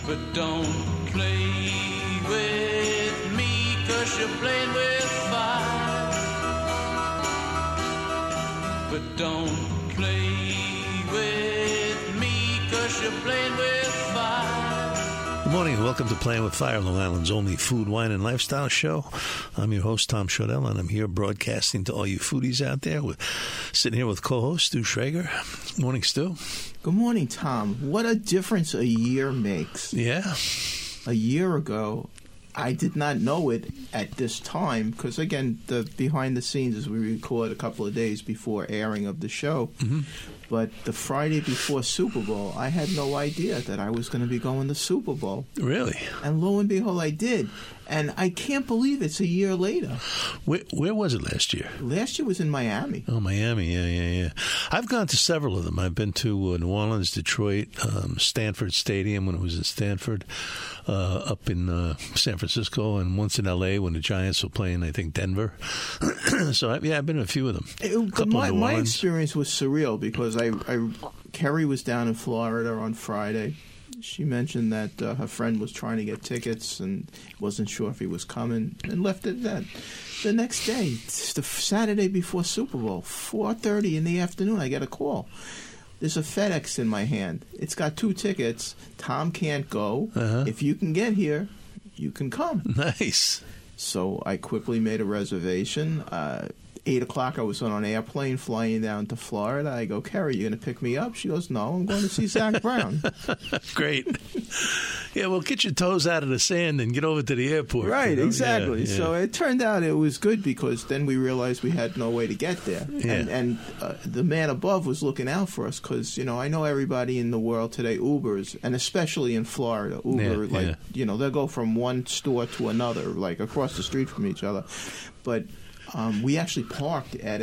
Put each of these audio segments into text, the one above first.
But don't play with me, 'cause you're playing with fire. But don't play with me, 'cause you're playing with fire. Good morning and welcome to Playing with Fire, Long Island's only food, wine, and lifestyle show. I'm your host, Tom Shodell, and I'm here broadcasting to all you foodies out there. We're sitting here with co-host Stu Schrager. Good morning, Stu. Good morning, Tom. What a difference a year makes. Yeah. A year ago, I did not know it at this time because, again, the behind the scenes is we record a couple of days before airing of the show. Mm-hmm. But the Friday before Super Bowl, I had no idea that I was going to be going to Super Bowl. Really? And lo and behold, I did. And I can't believe it's a year later. Where was it last year? Last year was in Miami. Oh, Miami, yeah. I've gone to several of them. I've been to New Orleans, Detroit, Stanford Stadium when it was in Stanford, up in San Francisco, and once in L.A. when the Giants were playing, I think, Denver. So, I've been to a few of them. My experience was surreal because Kerry was down in Florida on Friday. She mentioned that her friend was trying to get tickets and wasn't sure if he was coming and left it at that. The next day, it's the Saturday before Super Bowl, 4:30 in the afternoon, I get a call. There's a FedEx in my hand. It's got 2 tickets. Tom can't go. Uh-huh. If you can get here, you can come. Nice. So I quickly made a reservation. 8 o'clock, I was on an airplane flying down to Florida. I go, Kerry, you going to pick me up? She goes, no, I'm going to see Zach Brown. Great. Yeah, well, get your toes out of the sand and get over to the airport. Right, you know? exactly. Yeah. So it turned out it was good because then we realized we had no way to get there. Yeah. And the man above was looking out for us because, I know everybody in the world today Ubers, and especially in Florida, Uber, they'll go from one store to another, like across the street from each other. But we actually parked at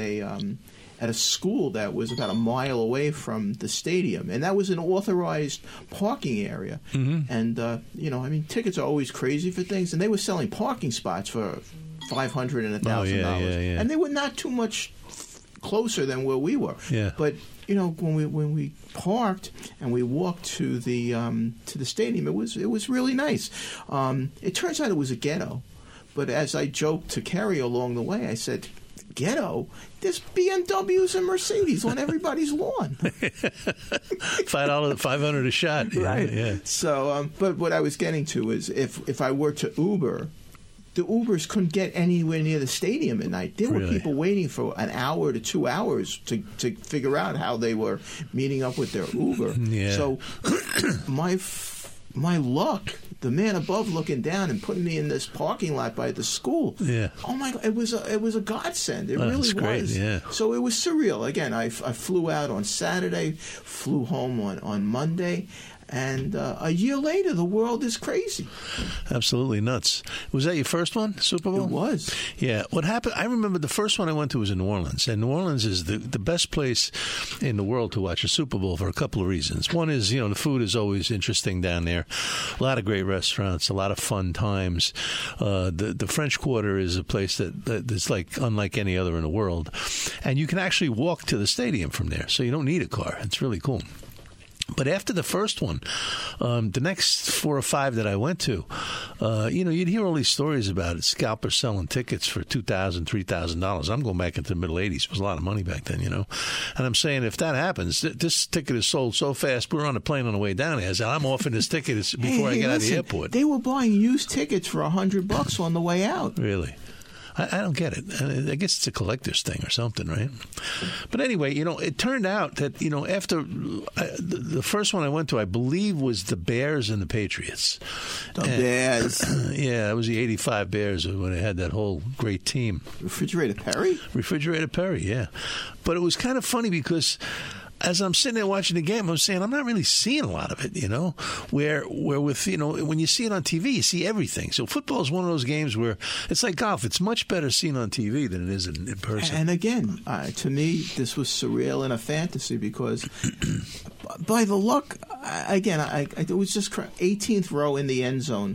a school that was about a mile away from the stadium, and that was an authorized parking area. Mm-hmm. And tickets are always crazy for things, and they were selling parking spots for $500 and $1,000, yeah. and they were not too much closer than where we were. Yeah. But when we parked and we walked to the stadium, it was really nice. It turns out it was a ghetto. But as I joked to Kerry along the way, I said, ghetto? There's BMWs and Mercedes on everybody's lawn. $500 a shot. Yeah, right. Yeah. So, but what I was getting to is if I were to Uber, the Ubers couldn't get anywhere near the stadium at night. There were people waiting for an hour to 2 hours to figure out how they were meeting up with their Uber. Yeah. So my luck, the man above looking down and putting me in this parking lot by the school. Yeah. Oh my God! It was a godsend. It really was. Great, yeah. So it was surreal. Again, I flew out on Saturday, flew home on Monday, and a year later, the world is crazy. Absolutely nuts. Was that your first one, Super Bowl? It was. Yeah. What happened? I remember the first one I went to was in New Orleans, and New Orleans is the best place in the world to watch a Super Bowl for a couple of reasons. One is, the food is always interesting down there. A lot of great restaurants, a lot of fun times. The French Quarter is a place that's unlike any other in the world, and you can actually walk to the stadium from there, so you don't need a car. It's really cool. But after the first one, the next 4 or 5 that I went to, you'd hear all these stories about it. Scalpers selling tickets for $2,000, $3,000. I'm going back into the middle 80s. It was a lot of money back then, And I'm saying if that happens, this ticket is sold so fast. We're on a plane on the way down here. I said, I'm offering this ticket before I get out of the airport. They were buying used tickets for $100 on the way out. Really? I don't get it. I guess it's a collector's thing or something, right? But anyway, it turned out that, after the first one I went to, I believe was the Bears and the Patriots. Bears. Yeah, it was the 85 Bears when they had that whole great team. Refrigerator Perry? Refrigerator Perry, yeah. But it was kind of funny because as I'm sitting there watching the game, I'm saying I'm not really seeing a lot of it, where with, when you see it on TV, you see everything. So football is one of those games where it's like golf. It's much better seen on TV than it is in person. And again, to me, this was surreal and a fantasy because by the luck, again, it was just 18th row in the end zone.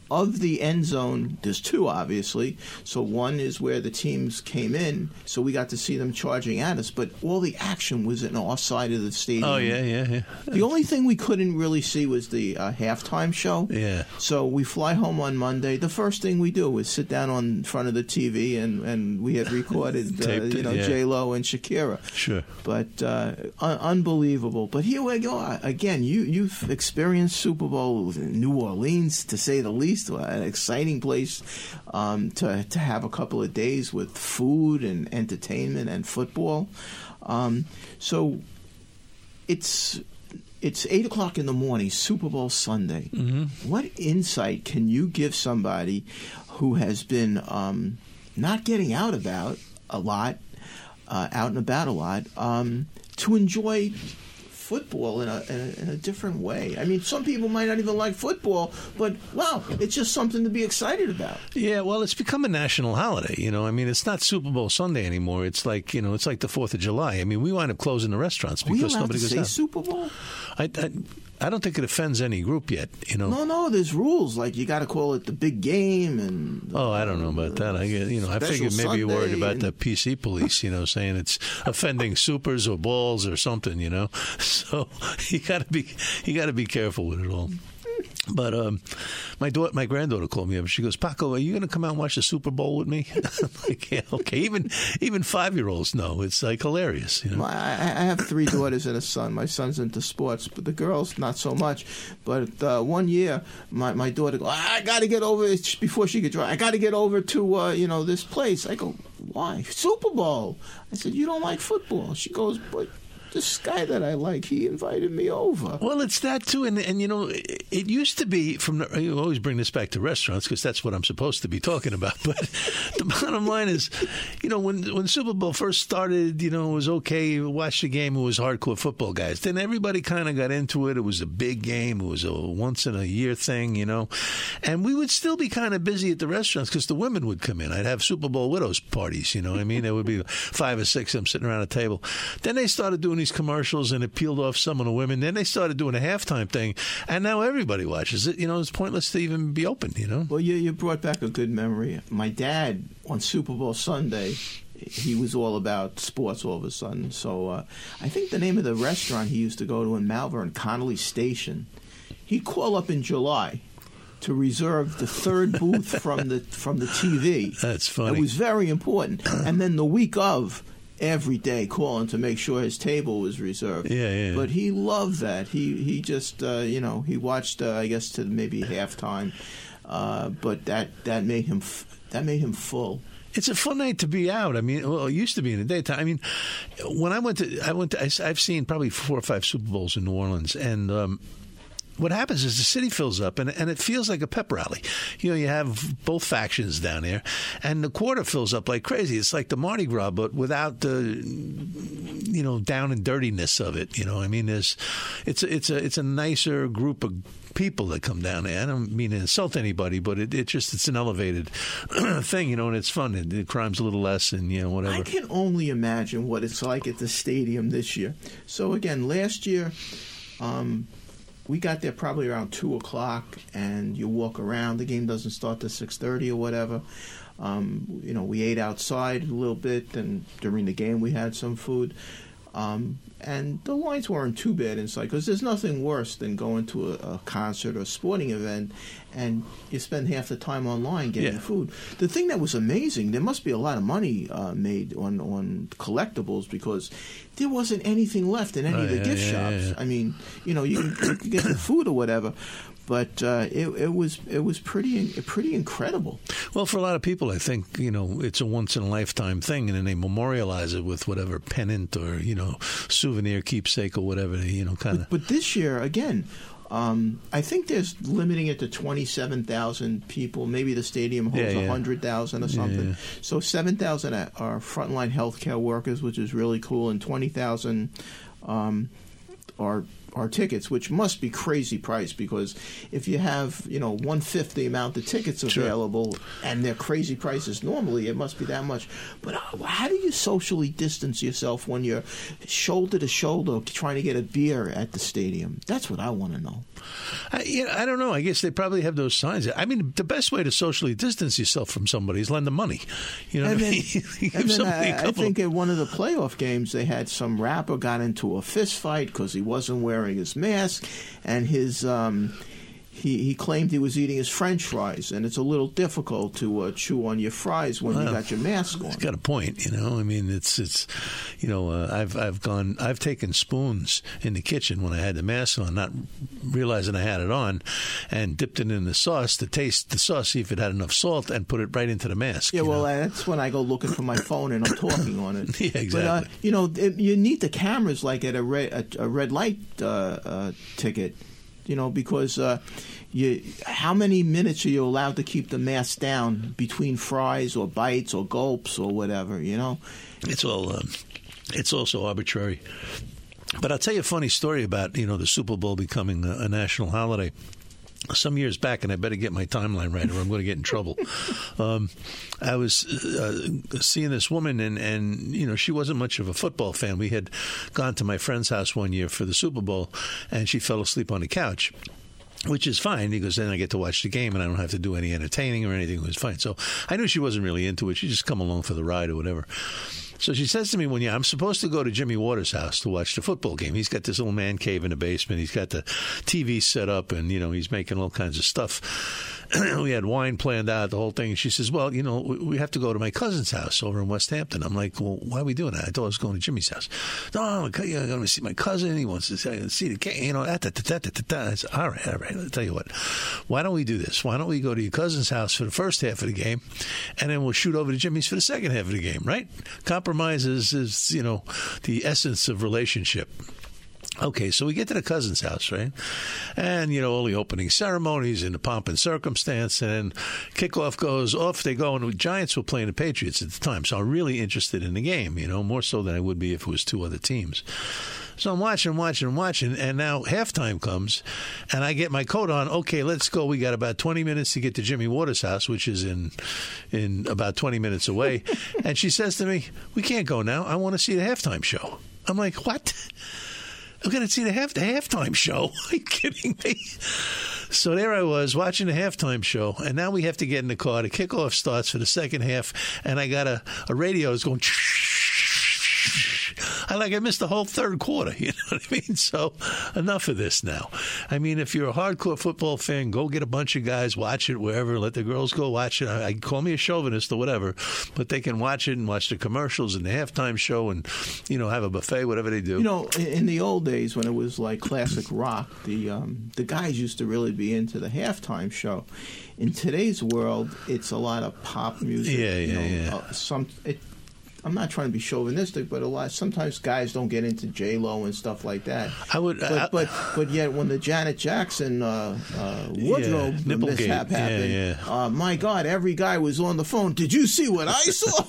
of the end zone, there's two, obviously. So one is where the teams came in, so we got to see them charging at us. But all the action was in our side of the stadium. Oh, yeah. The only thing we couldn't really see was the halftime show. Yeah. So we fly home on Monday. The first thing we do is sit down in front of the TV, and we had recorded, J-Lo and Shakira. Sure. But unbelievable. But here we go. Again, you've experienced Super Bowl in New Orleans, to say the least. An exciting place to have a couple of days with food and entertainment and football. So it's 8:00 in the morning, Super Bowl Sunday. Mm-hmm. What insight can you give somebody who has been not getting out and about a lot, to enjoy football in a different way? I mean, some people might not even like football, but wow, it's just something to be excited about. Yeah, well, it's become a national holiday. I mean, it's not Super Bowl Sunday anymore. It's like it's like the 4th of July. I mean, we wind up closing the restaurants because nobody goes out. Super Bowl? I don't think it offends any group yet. No, there's rules. Like you got to call it the big game, and I don't know about that. I figured maybe you're worried about the PC police. Saying it's offending supers or balls or something. So you got to be careful with it all. But my granddaughter called me up. She goes, "Paco, are you going to come out and watch the Super Bowl with me?" I'm like, yeah, okay. Even 5-year-olds know. It's like hilarious. I have 3 daughters and a son. My son's into sports, but the girls not so much. But one year, my daughter goes, "I got to get over," before she could drive, "I got to get over to this place." I go, "Why? Super Bowl." I said, "You don't like football?" She goes, "But this guy that I like, he invited me over." Well, it's that too, and it used to be you always bring this back to restaurants because that's what I'm supposed to be talking about. But the bottom line is, when Super Bowl first started, it was okay. You watch the game, it was hardcore football guys. Then everybody kind of got into it. It was a big game. It was a once in a year thing, and we would still be kind of busy at the restaurants because the women would come in. I'd have Super Bowl widows parties. I mean, there would be 5 or 6 of them sitting around a table. Then they started doing these commercials, and it peeled off some of the women. Then they started doing a halftime thing, and now everybody watches it. It's pointless to even be open. Well, you brought back a good memory. My dad on Super Bowl Sunday, he was all about sports all of a sudden. So I think the name of the restaurant he used to go to in Malvern, Connolly Station, he'd call up in July to reserve the 3rd booth from the TV. That's funny. It was very important. And then the week of, every day calling to make sure his table was reserved. Yeah. But he loved that. He just he watched I guess to maybe halftime, but that made him full. It's a fun night to be out. I mean, well, it used to be in the daytime. I mean, when I've seen probably 4 or 5 Super Bowls in New Orleans, and what happens is the city fills up, and it feels like a pep rally. You have both factions down there, and the quarter fills up like crazy. It's like the Mardi Gras, but without the down and dirtiness of it. I mean, it's a nicer group of people that come down there. I don't mean to insult anybody, but it's an elevated thing, and it's fun. The crime's a little less, and whatever. I can only imagine what it's like at the stadium this year. So again, last year. We got there probably around 2:00, and you walk around. The game doesn't start till 6:30 or whatever. We ate outside a little bit, and during the game we had some food. And the lines weren't too bad inside, because there's nothing worse than going to a concert or a sporting event and you spend half the time online getting food. The thing that was amazing, there must be a lot of money made on collectibles, because there wasn't anything left in any of the gift shops. Yeah. I mean, you can get the food or whatever. But it was pretty incredible. Well, for a lot of people, I think it's a once in a lifetime thing, and then they memorialize it with whatever pennant or souvenir, keepsake, or whatever. Kind of. But this year again, I think there's limiting it to 27,000 people. Maybe the stadium holds 100,000 or something. Yeah. So 7,000 are frontline healthcare workers, which is really cool, and 20,000 are our tickets, which must be crazy price, because if you have 1/5 the amount of tickets available, and they're crazy prices normally, it must be that much. But how do you socially distance yourself when you're shoulder to shoulder trying to get a beer at the stadium? That's what I want to know. I don't know. I guess they probably have those signs. I mean, the best way to socially distance yourself from somebody is lend them money. You know, I think at one of the playoff games, they had some rapper got into a fist fight because he wasn't wearing his mask, and his he claimed he was eating his French fries, and it's a little difficult to chew on your fries when you got your mask on. He's got a point, you know. I mean, it's I've taken spoons in the kitchen when I had the mask on, not realizing I had it on, and dipped it in the sauce to taste the sauce, see if it had enough salt, and put it right into the mask. Yeah, well, that's when I go looking for my phone and I'm talking on it. Yeah, exactly. But you need the cameras like at a red light ticket. Because how many minutes are you allowed to keep the mask down between fries or bites or gulps or whatever, It's all, it's also arbitrary. But I'll tell you a funny story about, the Super Bowl becoming a national holiday. Some years back, and I better get my timeline right or I'm going to get in trouble. I was seeing this woman, and she wasn't much of a football fan. We had gone to my friend's house one year for the Super Bowl, and she fell asleep on the couch, which is fine because then I get to watch the game and I don't have to do any entertaining or anything. It was fine. So I knew she wasn't really into it. She just come along for the ride or whatever. So she says to me one year, I'm supposed to go to Jimmy Waters' house to watch the football game. He's got this little man cave in the basement. He's got the TV set up, and, he's making all kinds of stuff. We had wine planned out, the whole thing. And she says, well, we have to go to my cousin's house over in West Hampton. I'm like, well, why are we doing that? I thought I was going to Jimmy's house. No, I'm going to see my cousin. He wants to see the game. I said, all right. I'll tell you what. Why don't we do this? Why don't we go to your cousin's house for the first half of the game, and then we'll shoot over to Jimmy's for the second half of the game, right? Compromise is the essence of relationship. Okay, so we get to the cousin's house, right? And, all the opening ceremonies and the pomp and circumstance, and kickoff goes, off they go, and the Giants were playing the Patriots at the time, so I'm really interested in the game, more so than I would be if it was two other teams. So I'm watching, and now halftime comes, and I get my coat on. Okay, let's go. We got about 20 minutes to get to Jimmy Waters' house, which is in about 20 minutes away. And she says to me, we can't go now. I want to see the halftime show. I'm like, what? I'm going to see the halftime show. Are you kidding me? So there I was watching the halftime show, and now we have to get in the car. The kickoff starts for the second half, and I got a radio that's going. I missed the whole third quarter, you know what I mean? So enough of this now. I mean, if you're a hardcore football fan, go get a bunch of guys, watch it wherever, let the girls go watch it. I call me a chauvinist or whatever, but they can watch it and watch the commercials and the halftime show and, have a buffet, whatever they do. In the old days when it was like classic rock, the guys used to really be into the halftime show. In today's world, it's a lot of pop music. Yeah. I'm not trying to be chauvinistic, but sometimes guys don't get into J-Lo and stuff like that. But yet when the Janet Jackson wardrobe mishap happened, my God, every guy was on the phone. Did you see what I saw?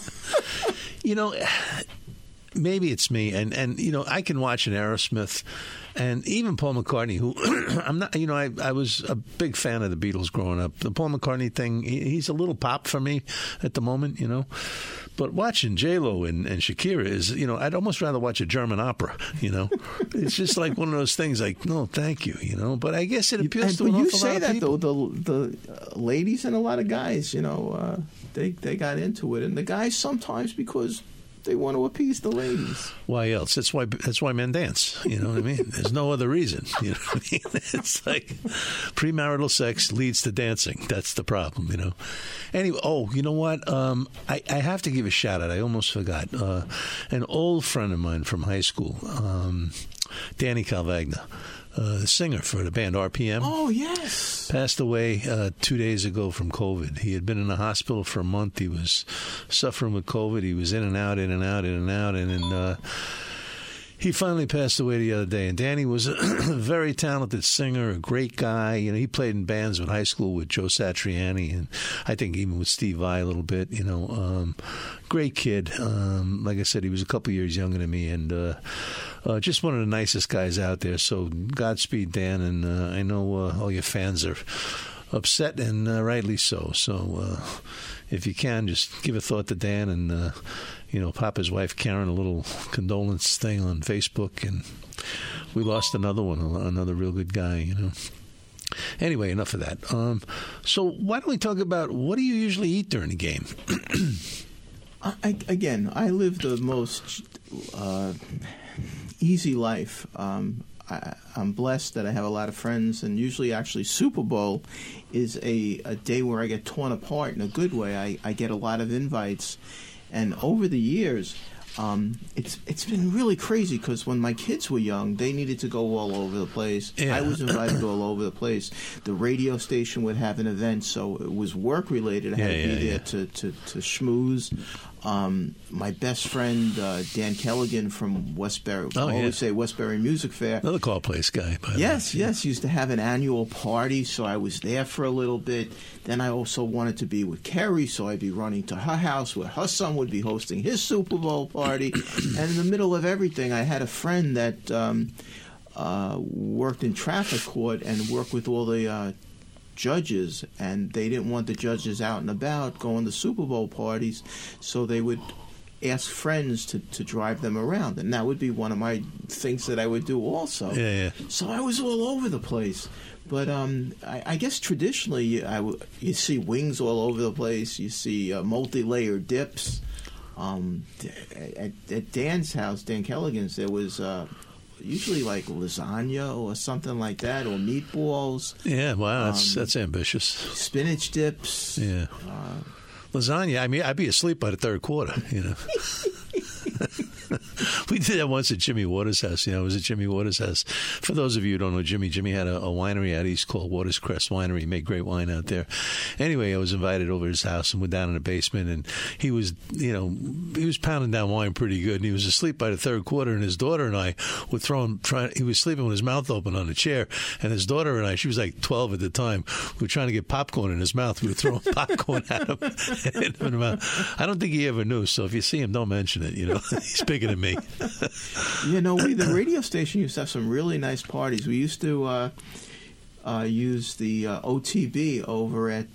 Maybe it's me, and I can watch an Aerosmith. And even Paul McCartney, who I'm not, I was a big fan of the Beatles growing up. The Paul McCartney thing, he's a little pop for me at the moment, But watching J-Lo and Shakira is, I'd almost rather watch a German opera, It's just like one of those things like, no, thank you, But I guess it appeals to an awful lot of people. Though, the ladies and a lot of guys, they got into it. And the guys sometimes because they want to appease the ladies. Why else? That's why men dance. You know what I mean? There's no other reason. You know what I mean? It's like premarital sex leads to dancing. That's the problem. Anyway, you know what? I have to give a shout out. I almost forgot. An old friend of mine from high school, Danny Calvagna. The singer for the band RPM. Oh, yes. Passed away 2 days ago from COVID. He had been in the hospital for a month. He was suffering with COVID. He was in and out. And then He finally passed away the other day, and Danny was a very talented singer, a great guy. You know, he played in bands in high school with Joe Satriani, and I think even with Steve Vai a little bit. You know, great kid. Like I said, he was a couple years younger than me, and just one of the nicest guys out there. So Godspeed, Dan, and I know all your fans are upset, and rightly so. So if you can, just give a thought to Dan and. Pop his wife Karen a little condolence thing on Facebook, and we lost another one, another real good guy, Anyway, enough of that. So why don't we talk about what do you usually eat during the game? I live the most easy life. I'm blessed that I have a lot of friends, and usually actually Super Bowl is a day where I get torn apart in a good way. I get a lot of invites. And over the years, it's been really crazy because when my kids were young, they needed to go all over the place. Yeah. I was invited all over the place. The radio station would have an event, so it was work-related. I had to be there to schmooze. My best friend, Dan Kelligan from Westbury, I always say Westbury Music Fair. Another call place guy. Yes, used to have an annual party, so I was there for a little bit. Then I also wanted to be with Kerry, so I'd be running to her house where her son would be hosting his Super Bowl party. And in the middle of everything, I had a friend that worked in traffic court and worked with all the judges, and they didn't want the judges out and about going to Super Bowl parties, so they would ask friends to drive them around, and that would be one of my things that I would do also. So I was all over the place. But I guess traditionally you see wings all over the place. You see multi-layered dips. At Dan's house, Dan Kelligan's, there was usually like lasagna or something like that, or meatballs. Yeah, wow, that's ambitious. Spinach dips. Yeah. Lasagna, I mean, I'd be asleep by the third quarter, We did that once at Jimmy Waters' house. It was at Jimmy Waters' house. For those of you who don't know Jimmy had a winery out east called Waters Crest Winery. He made great wine out there. Anyway, I was invited over to his house and went down in the basement, and he was, he was pounding down wine pretty good, and he was asleep by the third quarter, and his daughter and I were he was sleeping with his mouth open on a chair, and his daughter and I, she was like 12 at the time, we were trying to get popcorn in his mouth. We were throwing popcorn at him. I don't think he ever knew, so if you see him, don't mention it, He's bigger than me. The radio station used to have some really nice parties. We used to use the OTB over at,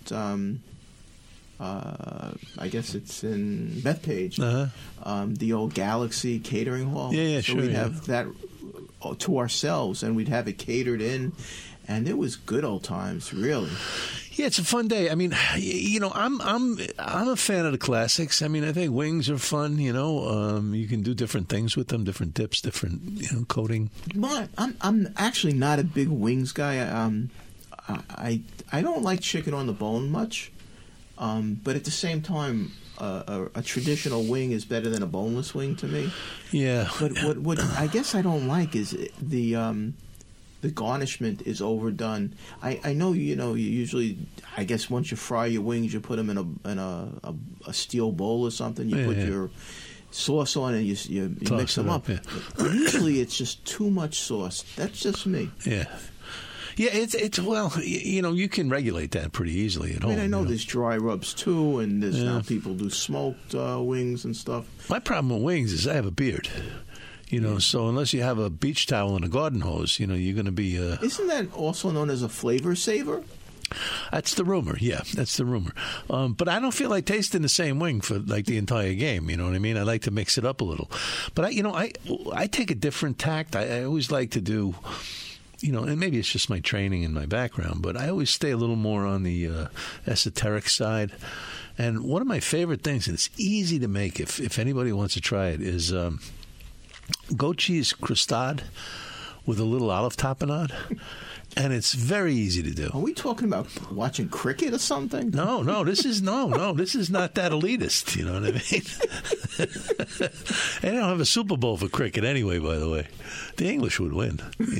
I guess it's in Bethpage, the old Galaxy Catering Hall. So we'd have that to ourselves, and we'd have it catered in, and it was good old times, really. Yeah, it's a fun day. I mean, I'm a fan of the classics. I mean, I think wings are fun. You can do different things with them, different dips, different coating. But I'm actually not a big wings guy. I don't like chicken on the bone much, but at the same time, a traditional wing is better than a boneless wing to me. Yeah. But what I guess I don't like is the garnishment is overdone. I know, you usually, I guess once you fry your wings, you put them in a steel bowl or something. You put your sauce on and you mix them up. But usually it's just too much sauce. That's just me. Yeah. Yeah, it's well, you can regulate that pretty easily at home. I know there's dry rubs too, and there's now people do smoked wings and stuff. My problem with wings is I have a beard. So unless you have a beach towel and a garden hose, you're going to be... Isn't that also known as a flavor saver? That's the rumor, yeah. That's the rumor. But I don't feel like tasting the same wing for like the entire game, you know what I mean? I like to mix it up a little. But, I take a different tact. I always like to do... and maybe it's just my training and my background, but I always stay a little more on the esoteric side. And one of my favorite things, and it's easy to make if anybody wants to try it, is... goat cheese crostade with a little olive tapenade, and it's very easy to do. Are we talking about watching cricket or something? No, this is not that elitist. You know what I mean? They don't have a Super Bowl for cricket anyway. By the way, the English would win.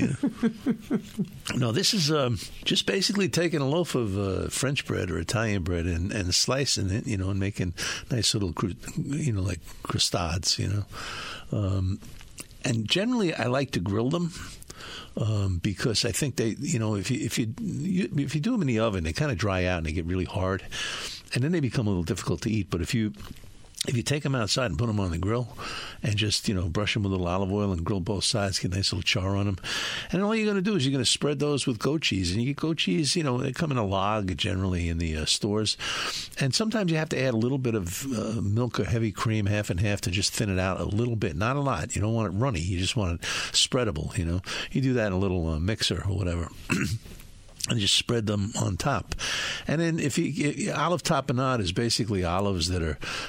No, this is just basically taking a loaf of French bread or Italian bread and slicing it, and making nice little, like crostades, And generally, I like to grill them. Because I think they, if you do them in the oven, they kind of dry out and they get really hard, and then they become a little difficult to eat. But if you take them outside and put them on the grill and just, brush them with a little olive oil and grill both sides, get a nice little char on them. And all you're going to do is you're going to spread those with goat cheese. And you get goat cheese, they come in a log generally in the stores. And sometimes you have to add a little bit of milk or heavy cream, half and half, to just thin it out a little bit. Not a lot. You don't want it runny. You just want it spreadable, You do that in a little mixer or whatever. And just spread them on top. And then olive tapenade is basically olives that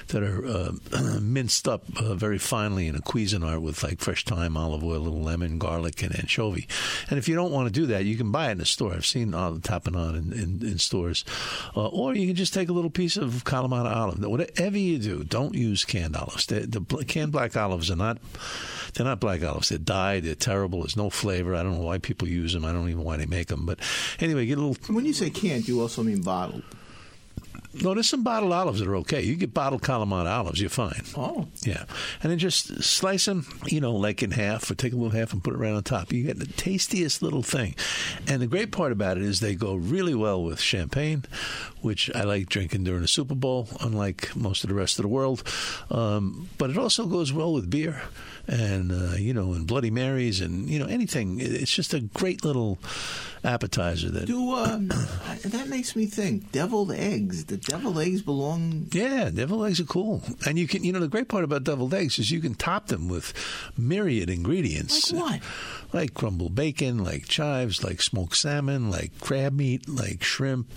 are minced up very finely in a Cuisinart with like fresh thyme, olive oil, a little lemon, garlic, and anchovy. And if you don't want to do that, you can buy it in the store. I've seen olive tapenade in stores. Or you can just take a little piece of Kalamata olive. Whatever you do, don't use canned olives. The canned black olives are not... They're not black olives. They're dyed. They're terrible. There's no flavor. I don't know why people use them. I don't even know why they make them. But anyway, get a little... When you say canned, you also mean bottled. No, there's some bottled olives that are okay. You get bottled Kalamata olives, you're fine. Oh. Yeah. And then just slice them, like in half, or take a little half and put it right on top. You get the tastiest little thing. And the great part about it is they go really well with champagne, which I like drinking during the Super Bowl, unlike most of the rest of the world. But it also goes well with beer and, and Bloody Marys and, anything. It's just a great little appetizer. That makes me think, deviled eggs. The deviled eggs belong... Yeah, deviled eggs are cool. And you can, the great part about deviled eggs is you can top them with myriad ingredients. Like what? Like crumbled bacon, like chives, like smoked salmon, like crab meat, like shrimp,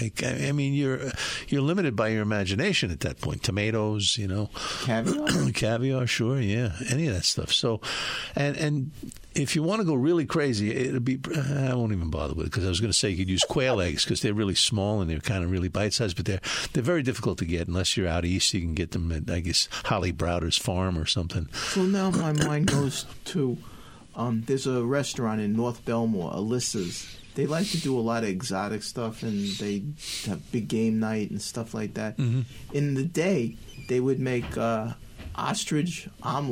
you're limited by your imagination at that point. Tomatoes, Caviar? Caviar, sure, yeah. Any of that stuff. So, and if you want to go really crazy, it'll be... I won't even bother with it because I was going to say you could use quail eggs because they're really small and they're kind of really bite-sized, but they're very difficult to get unless you're out east. You can get them at, I guess, Holly Browder's farm or something. So now my mind goes to... there's a restaurant in North Belmore, Alyssa's. They like to do a lot of exotic stuff, and they have big game night and stuff like that. Mm-hmm. In the day, they would make ostrich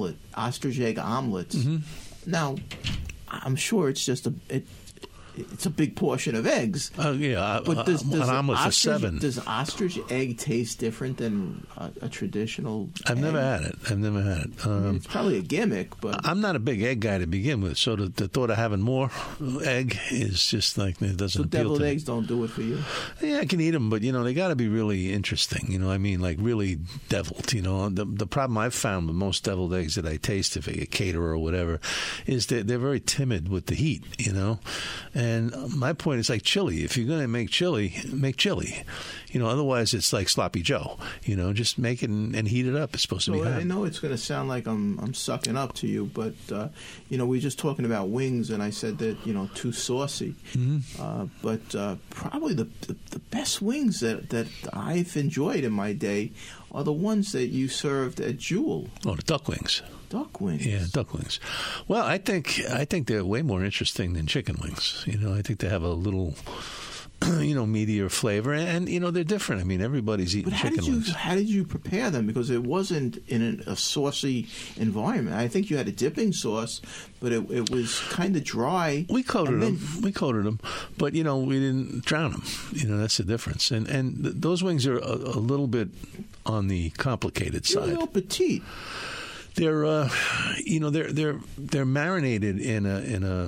egg omelets. Mm-hmm. Now, I'm sure it's just it's a big portion of eggs. Yeah, but does an omelet for 7. Does ostrich egg taste different than a traditional I've never had it. It's probably a gimmick, but... I'm not a big egg guy to begin with, so the thought of having more egg is just like, it doesn't appeal to me. So deviled eggs don't do it for you? Yeah, I can eat them, but, they got to be really interesting, like really deviled, The problem I've found with most deviled eggs that I taste, if a caterer or whatever, is that they're very timid with the heat, And my point is like chili. If you're going to make chili, make chili. Otherwise it's like sloppy Joe. Just make it and heat it up. It's supposed to be hot. I know it's going to sound like I'm sucking up to you, but we were just talking about wings, and I said that too saucy. Mm-hmm. But probably the best wings that I've enjoyed in my day are the ones that you served at Jewel. Oh, the duck wings. Duck wings. Yeah, duck wings. Well, I think they're way more interesting than chicken wings. I think they have a little, meatier flavor, and they're different. Everybody's eating chicken wings. How did you prepare them? Because it wasn't in a saucy environment. I think you had a dipping sauce, but it was kind of dry. We coated them, but we didn't drown them. That's the difference. And those wings are a little bit on the complicated side. They're a little petite. They're they're marinated in a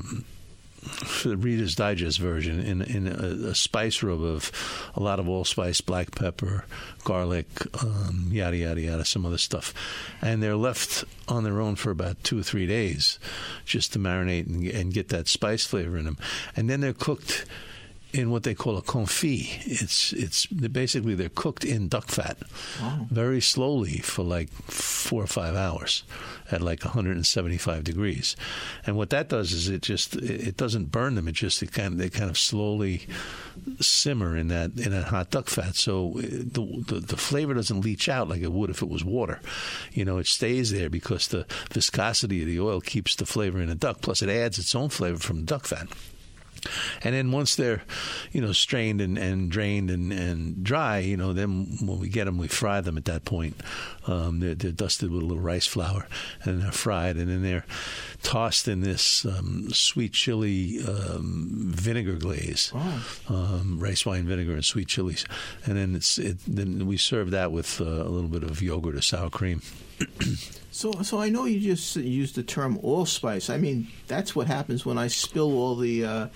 for the Reader's Digest version in a spice rub of a lot of allspice, black pepper, garlic, yada yada yada, some other stuff, and they're left on their own for about 2 or 3 days just to marinate and get that spice flavor in them, and then they're cooked in what they call a confit. It's basically they're cooked in duck fat, very slowly for like 4 or 5 hours at like 175 degrees. And what that does is it doesn't burn them. They kind of slowly simmer in that hot duck fat. So the flavor doesn't leach out like it would if it was water. It stays there because the viscosity of the oil keeps the flavor in the duck. Plus, it adds its own flavor from the duck fat. And then once they're, strained and drained and dry, then when we get them, we fry them at that point. They're dusted with a little rice flour, and they're fried, and then they're tossed in this sweet chili vinegar glaze, rice wine vinegar and sweet chilies, and then then we serve that with a little bit of yogurt or sour cream. So I know you just used the term allspice. I mean, that's what happens when I spill all the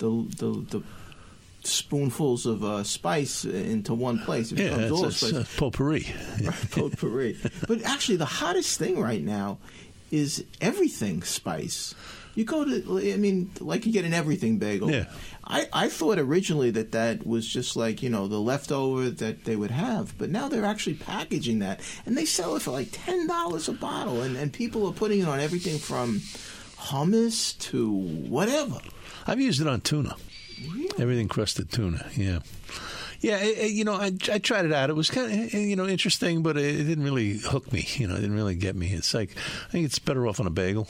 spoonfuls of spice into one place. It becomes allspice. It's potpourri. Right, potpourri. But actually, the hottest thing right now is everything spice. You go to, like you get an everything bagel. Yeah. I thought originally that was just like, the leftover that they would have. But now they're actually packaging that. And they sell it for like $10 a bottle. And people are putting it on everything from hummus to whatever. I've used it on tuna. Really? Everything crusted tuna, yeah. Yeah, I tried it out. It was kind of, interesting, but it didn't really hook me. It didn't really get me. It's like, I think it's better off on a bagel,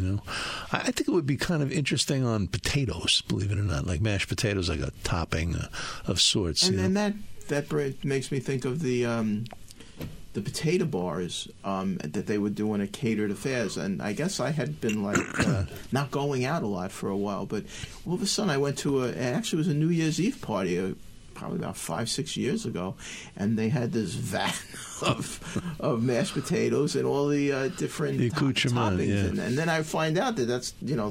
I think it would be kind of interesting on potatoes, believe it or not, like mashed potatoes, like a topping of sorts. And that makes me think of the potato bars that they would do in a catered affairs. And I guess I had been not going out a lot for a while, but all of a sudden I went to actually it was a New Year's Eve party, probably about 5-6 years ago, and they had this vat of mashed potatoes and all the different toppings. Yeah. And then I find out that's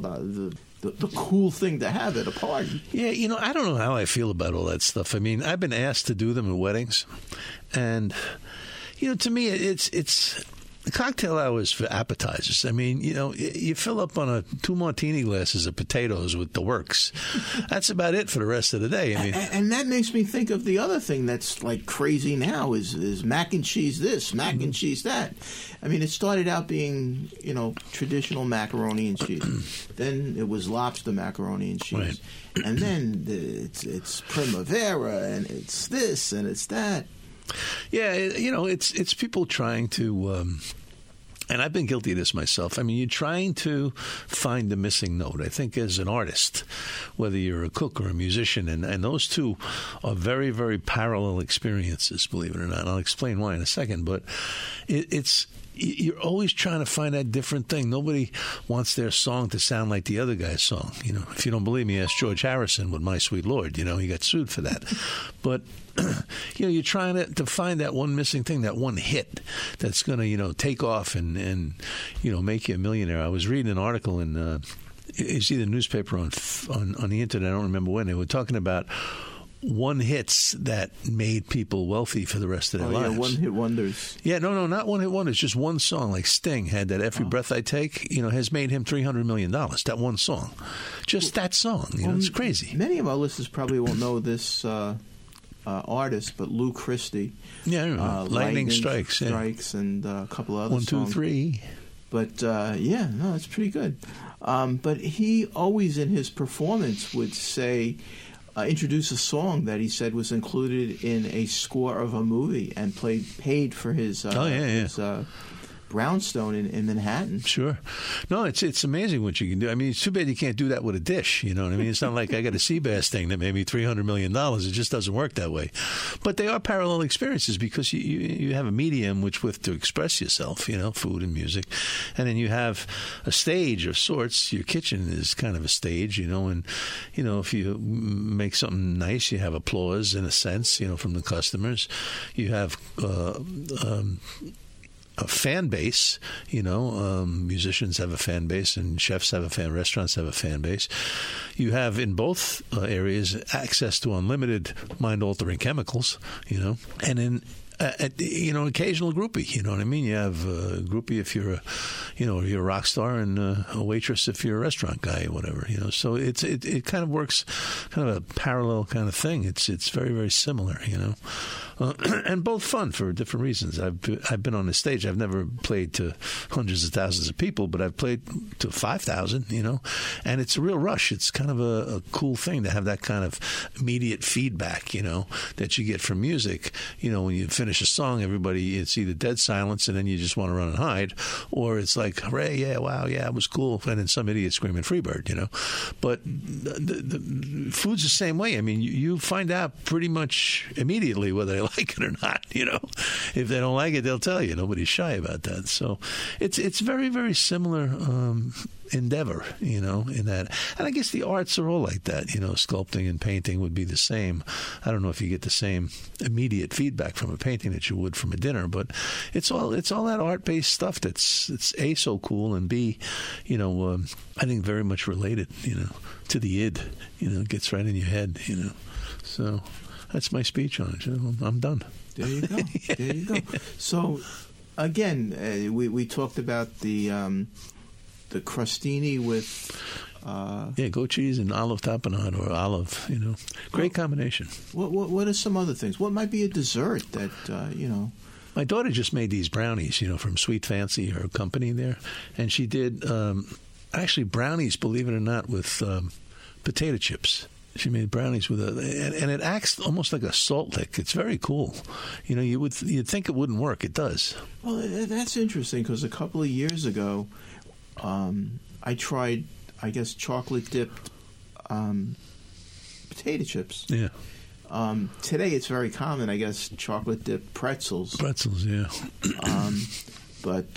the cool thing to have at a party. Yeah, I don't know how I feel about all that stuff. I mean, I've been asked to do them at weddings, and to me it's the cocktail hour is for appetizers. I mean, you fill up on 2 martini glasses of potatoes with the works. That's about it for the rest of the day. I mean, and that makes me think of the other thing that's like crazy now is mac and cheese this, mac and cheese that. I mean, it started out being, traditional macaroni and cheese. Then it was lobster macaroni and cheese. Right. And then it's primavera, and it's this and it's that. Yeah, it's people trying to, and I've been guilty of this myself. I mean, you're trying to find the missing note. I think as an artist, whether you're a cook or a musician, and those two are very, very parallel experiences, believe it or not. And I'll explain why in a second, but you're always trying to find that different thing. Nobody wants their song to sound like the other guy's song. If you don't believe me, ask George Harrison with My Sweet Lord. He got sued for that. But you're trying to find that one missing thing, that one hit that's going to take off and make you a millionaire. I was reading an article in it's either newspaper on the internet. I don't remember when. They were talking about one hits that made people wealthy for the rest of their lives. Yeah, one-hit wonders. Yeah, no, not one-hit wonders. Just one song, like Sting had that "Every Breath I Take." Has made him $300 million. That one song, just that song. It's crazy. Many of our listeners probably won't know this artist, but Lou Christie. Yeah, Lightning Strikes. And a couple of other 1, 2, 3. But it's pretty good. But he always in his performance would say. Introduce a song that he said was included in a score of a movie and paid for his his brownstone in Manhattan. Sure. No, it's amazing what you can do. I mean, it's too bad you can't do that with a dish. You know what I mean? It's not like I got a sea bass thing that made me $300 million. It just doesn't work that way. But they are parallel experiences because you have a medium with to express yourself, food and music. And then you have a stage of sorts. Your kitchen is kind of a stage, and, if you make something nice, you have applause in a sense, from the customers. You have a fan base, musicians have a fan base and chefs have restaurants have a fan base. You have in both areas access to unlimited mind-altering chemicals, and then occasional groupie, you know what I mean? You have a groupie if you're you're a rock star, and a waitress if you're a restaurant guy or whatever, So it kind of works, kind of a parallel kind of thing. It's very, very similar, and both fun for different reasons. I've been on the stage. I've never played to hundreds of thousands of people, but I've played to 5,000, and it's a real rush. It's kind of a cool thing to have that kind of immediate feedback, that you get from music. When you finish a song, everybody, it's either dead silence and then you just want to run and hide, or it's like, hooray, yeah, wow, yeah, it was cool, and then some idiot screaming Freebird, But the food's the same way. I mean, you find out pretty much immediately whether they like it or not, If they don't like it, they'll tell you. Nobody's shy about that. So it's very, very similar endeavor, in that. And I guess the arts are all like that, sculpting and painting would be the same. I don't know if you get the same immediate feedback from a painting that you would from a dinner, but it's all that art-based stuff it's A, so cool, and B, I think very much related, to the id, it gets right in your head, So that's my speech on it. I'm done. There you go. There you go. So, again, we talked about the crostini with goat cheese and olive tapenade or olive. Great combination. What are some other things? What might be a dessert that My daughter just made these brownies, from Sweet Fancy, her company there, and she did actually brownies, believe it or not, with potato chips. She made brownies with and it acts almost like a salt lick. It's very cool. You'd think it wouldn't work. It does. Well, that's interesting because a couple of years ago, I tried, I guess, chocolate dipped potato chips. Yeah. Today it's very common, I guess, chocolate dipped pretzels. Pretzels, yeah. But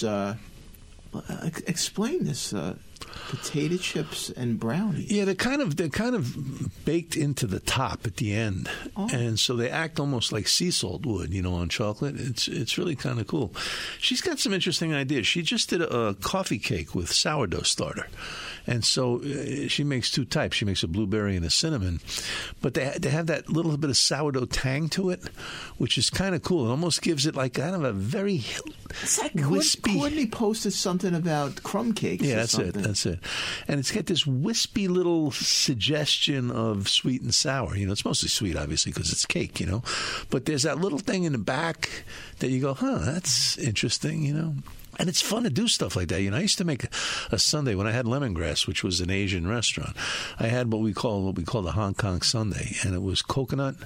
explain this. Potato chips and brownies. Yeah, they're kind of baked into the top at the end, and so they act almost like sea salt would, on chocolate. It's really kind of cool. She's got some interesting ideas. She just did a coffee cake with sourdough starter, and so she makes two types. She makes a blueberry and a cinnamon, but they have that little bit of sourdough tang to it, which is kind of cool. It almost gives it like kind of a very wispy. Courtney posted something about crumb cakes. Yeah, that's it. That's it. And it's got this wispy little suggestion of sweet and sour. It's mostly sweet, obviously, because it's cake, But there's that little thing in the back that you go, that's interesting, And it's fun to do stuff like that. I used to make a sundae when I had Lemongrass, which was an Asian restaurant. I had what we call the Hong Kong sundae, and it was coconut.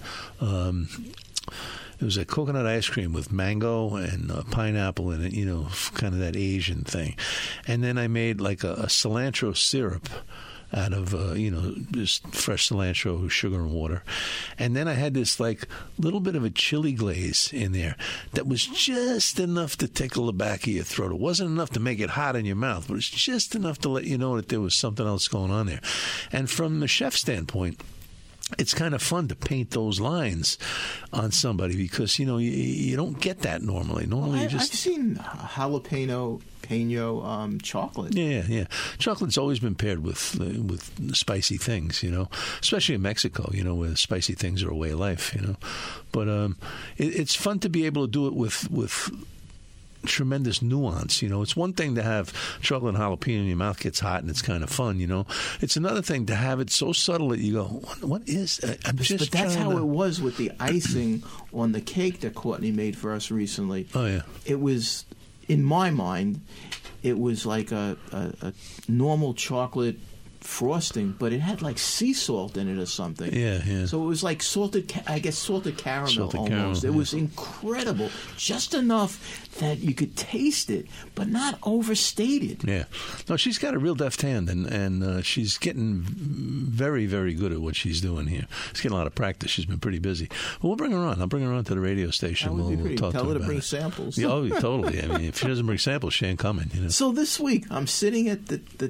It was a coconut ice cream with mango and pineapple in it, kind of that Asian thing. And then I made like a cilantro syrup out of, just fresh cilantro, sugar, and water. And then I had this like little bit of a chili glaze in there that was just enough to tickle the back of your throat. It wasn't enough to make it hot in your mouth, but it's just enough to let you know that there was something else going on there. And from the chef standpoint, it's kind of fun to paint those lines on somebody because, you don't get that normally. I've seen jalapeno chocolate. Yeah. Chocolate's always been paired with spicy things, especially in Mexico, where spicy things are a way of life, But it's fun to be able to do it with tremendous nuance. It's one thing to have chocolate and jalapeno and your mouth gets hot and it's kind of fun. It's another thing to have it so subtle that you go, what is I'm just but that's how it was with the icing on the cake that Courtney made for us recently. Oh yeah, it was, in my mind, it was like a normal chocolate frosting, but it had like sea salt in it or something. Yeah. So it was like salted caramel almost. It was incredible. Just enough that you could taste it, but not overstated. Yeah. No, she's got a real deft hand, and she's getting very, very good at what she's doing here. She's getting a lot of practice. She's been pretty busy. Well, we'll bring her on. I'll bring her on to the radio station. That would be we'll talk Tell to her to about bring it. samples. Yeah, totally. I mean, if she doesn't bring samples, she ain't coming. So this week, I'm sitting at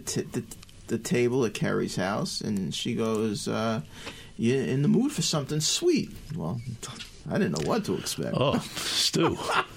the table at Carrie's house, and she goes, "You in the mood for something sweet?" Well, I didn't know what to expect. Oh, Stu.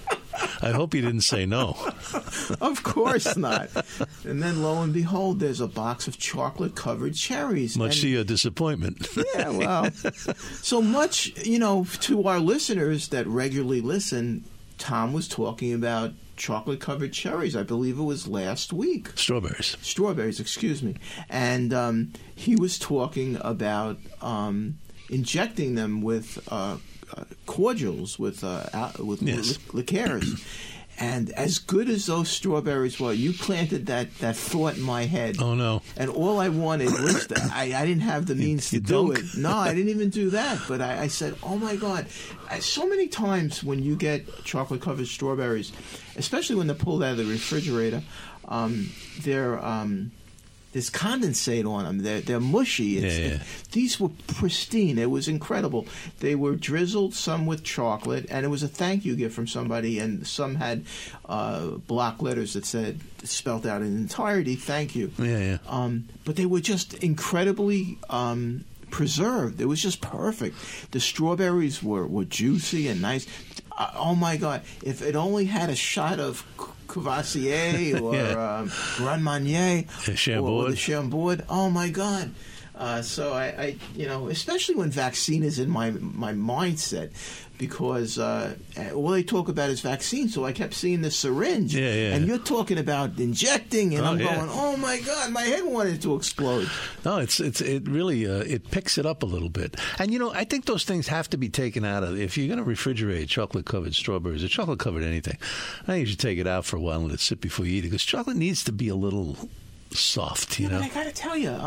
I hope you didn't say no. Of course not. And then, lo and behold, there's a box of chocolate-covered cherries. Much to your disappointment. Yeah, well, so much, to our listeners that regularly listen, Tom was talking about chocolate-covered cherries. I believe it was last week. Strawberries, excuse me. And he was talking about injecting them with cordials, with liqueurs. And as good as those strawberries were, you planted that thought in my head. Oh, no. And all I wanted was I didn't have the means to do it. No, I didn't even do that. But I said, oh, my God. So many times when you get chocolate-covered strawberries, especially when they're pulled out of the refrigerator, there's condensate on them. They're mushy. These were pristine. It was incredible. They were drizzled, some with chocolate, and it was a thank you gift from somebody, and some had block letters that spelled out in entirety, thank you. But they were just incredibly preserved. It was just perfect. The strawberries were juicy and nice. Oh, my God. If it only had a shot of Courvoisier or Grand Marnier or the Chambord. Oh, my God. So I especially when vaccine is in my mindset, because all they talk about is vaccine. So I kept seeing the syringe, and you're talking about injecting, and I'm going, oh my God, my head wanted to explode. No, it really it picks it up a little bit, and I think those things have to be taken out of. If you're going to refrigerate chocolate-covered strawberries or chocolate-covered anything, I think you should take it out for a while and let it sit before you eat it, because chocolate needs to be a little soft. You know, but I got to tell you.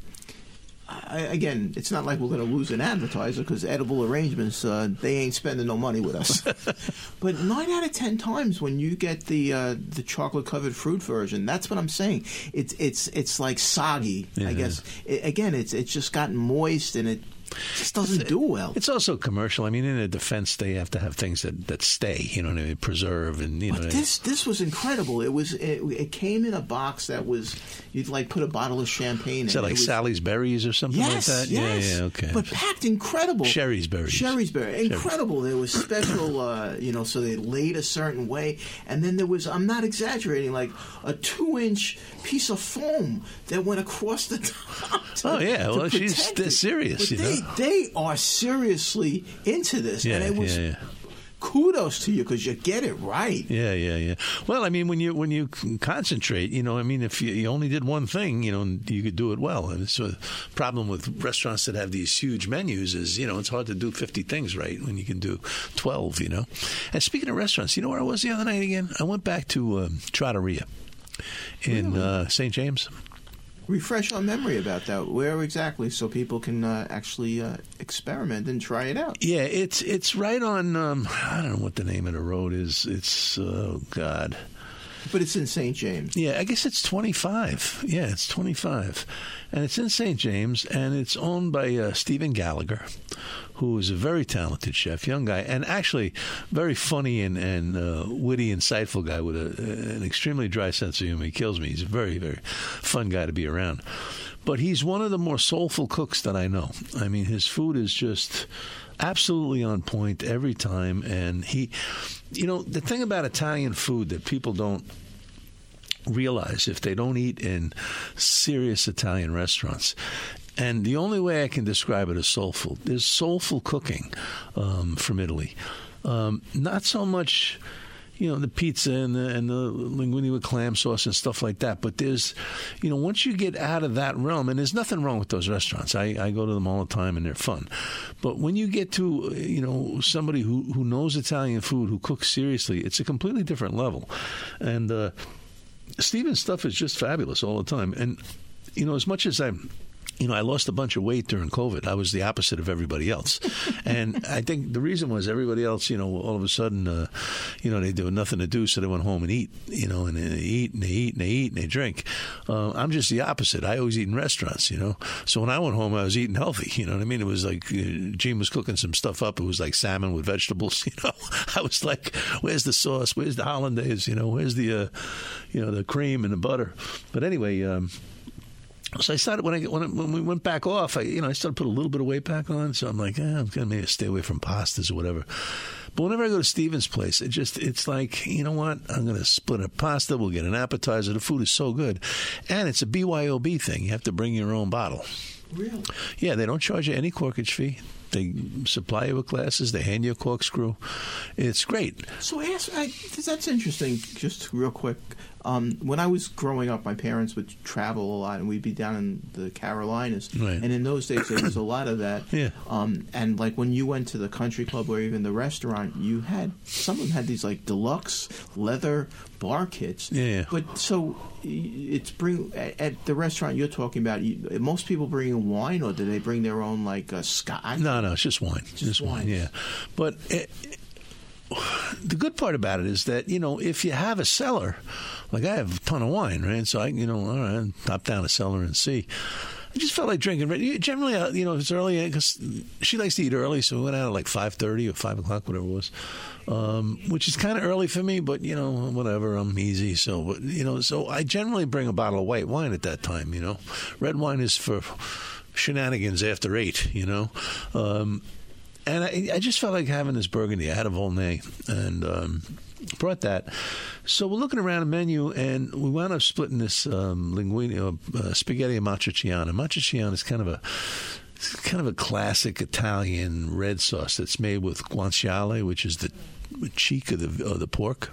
Again, it's not like we're going to lose an advertiser, because Edible Arrangements, they ain't spending no money with us. But 9 out of 10 times when you get the chocolate-covered fruit version, that's what I'm saying. It's like soggy, I guess. It's just gotten moist, and it just doesn't do well. It's also commercial. I mean, in a defense, they have to have things that stay, preserve, and But this was incredible. It came in a box that was, you'd like put a bottle of champagne in. Is that like Sally's Berries or something like that? Yes. Yeah, okay. But packed incredible. Sherry's Berries. Incredible. There was special, so they laid a certain way, and then there was, I'm not exaggerating, like a 2-inch piece of foam that went across the top. She's serious, They are seriously into this, and it was kudos to you, because you get it right. Yeah. Well, I mean, when you concentrate, if you only did one thing, you could do it well. And so the problem with restaurants that have these huge menus is, it's hard to do 50 things right when you can do 12. And speaking of restaurants, you know where I was the other night again? I went back to Trattoria in St. James. Refresh our memory about that. Where exactly, so people can actually experiment and try it out? Yeah, it's right on. I don't know what the name of the road is. It's God. But it's in St. James. Yeah, I guess it's 25. Yeah, it's 25. And it's in St. James, and it's owned by Stephen Gallagher, who is a very talented chef, young guy, and actually very funny and witty, insightful guy with an extremely dry sense of humor. He kills me. He's a very, very fun guy to be around. But he's one of the more soulful cooks that I know. I mean, his food is just absolutely on point every time. And he, the thing about Italian food that people don't realize if they don't eat in serious Italian restaurants, and the only way I can describe it as soulful, there's soulful cooking from Italy. Not so much, the pizza and the linguine with clam sauce and stuff like that. But there's, once you get out of that realm, and there's nothing wrong with those restaurants. I go to them all the time, and they're fun. But when you get to, somebody who knows Italian food, who cooks seriously, it's a completely different level. And Stephen's stuff is just fabulous all the time. And, as much as I lost a bunch of weight during COVID. I was the opposite of everybody else. And I think the reason was everybody else, all of a sudden, they do nothing to do, so they went home and eat, and they eat and they eat and they eat and they drink. I'm just the opposite. I always eat in restaurants, So when I went home, I was eating healthy, you know what I mean? It was like Gene was cooking some stuff up. It was like salmon with vegetables, I was like, where's the sauce? Where's the hollandaise? Where's the, the cream and the butter? But anyway, so I started when we went back off. I started to put a little bit of weight back on. So I'm like, I'm gonna maybe stay away from pastas or whatever. But whenever I go to Stephen's place, it's like, you know what? I'm gonna split a pasta. We'll get an appetizer. The food is so good, and it's a BYOB thing. You have to bring your own bottle. Really? Yeah, they don't charge you any corkage fee. They supply you with glasses. They hand you a corkscrew. It's great. So that's interesting. Just real quick. When I was growing up, my parents would travel a lot, and we'd be down in the Carolinas. Right. And in those days, there was a lot of that. Yeah. And like when you went to the country club or even the restaurant, some of them had these like deluxe leather bar kits. Yeah. But so at the restaurant you're talking about, most people bring wine, or do they bring their own like scotch? No, it's just wine. Just wine. Yeah. But the good part about it is that, if you have a cellar, like I have a ton of wine, right? So I, all right, top down a cellar and see. I just felt like drinking. Generally, if it's early, because she likes to eat early, so we went out at like 5:30 or 5 o'clock, whatever it was, which is kind of early for me, but, whatever, I'm easy. So, so I generally bring a bottle of white wine at that time, Red wine is for shenanigans after 8, and I just felt like having this Burgundy. I had a Volnay and brought that. So we're looking around a menu, and we wound up splitting this linguine, spaghetti and matriciana. Matriciana is kind of a classic Italian red sauce that's made with guanciale, which is the cheek of the pork.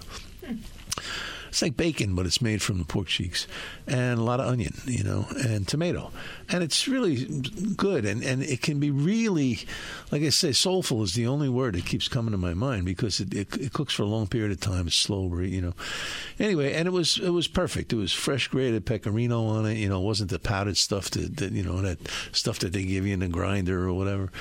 It's like bacon, but it's made from the pork cheeks, and a lot of onion, and tomato. And it's really good, and it can be really, like I say, soulful is the only word that keeps coming to my mind, because it cooks for a long period of time. It's slow, Anyway, and it was perfect. It was fresh grated pecorino on it. It wasn't the powdered stuff that stuff that they give you in the grinder or whatever.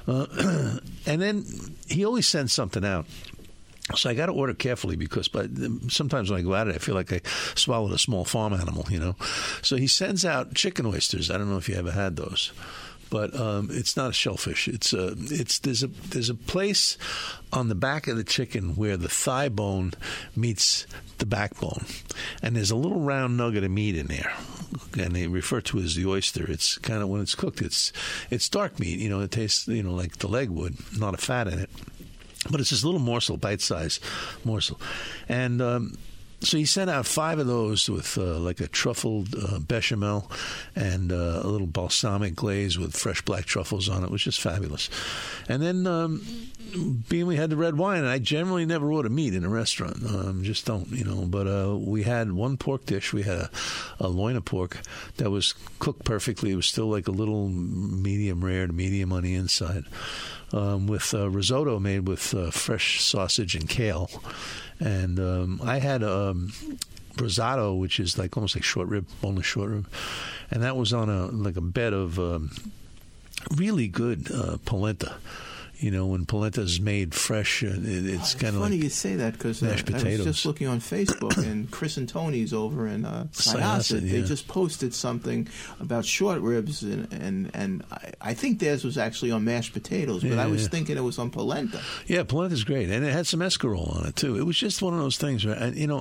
And then he always sends something out. So I got to order carefully, because sometimes when I go at it, I feel like I swallowed a small farm animal, So he sends out chicken oysters. I don't know if you ever had those, but it's not a shellfish. There's a place on the back of the chicken where the thigh bone meets the backbone, and there's a little round nugget of meat in there, and they refer to it as the oyster. It's kind of, when it's cooked, it's dark meat. It tastes like the leg would, not a fat in it. But it's this little morsel, bite-sized morsel. And so he sent out 5 of those with like a truffled bechamel and a little balsamic glaze with fresh black truffles on it, which is fabulous. And then being we had the red wine, and I generally never order meat in a restaurant. Just don't, But we had one pork dish. We had a loin of pork that was cooked perfectly. It was still like a little medium rare to medium on the inside. With risotto made with fresh sausage and kale. And I had brizzato, which is like almost like short rib, boneless short rib. And that was on a bed of really good polenta. When polenta is made fresh, it's kind of like funny you say that, because I was just looking on Facebook, and Chris and Tony's over in Syosset. They just posted something about short ribs, and I think theirs was actually on mashed potatoes, but I was thinking it was on polenta. Yeah, polenta's great, and it had some escarole on it too. It was just one of those things where,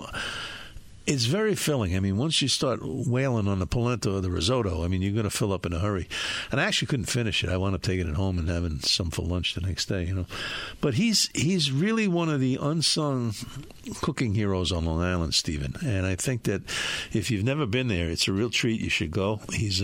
it's very filling. I mean, once you start wailing on the polenta or the risotto, you're going to fill up in a hurry. And I actually couldn't finish it. I wound up taking it home and having some for lunch the next day, But he's really one of the unsung cooking heroes on Long Island, Stephen. And I think that if you've never been there, it's a real treat. You should go. He's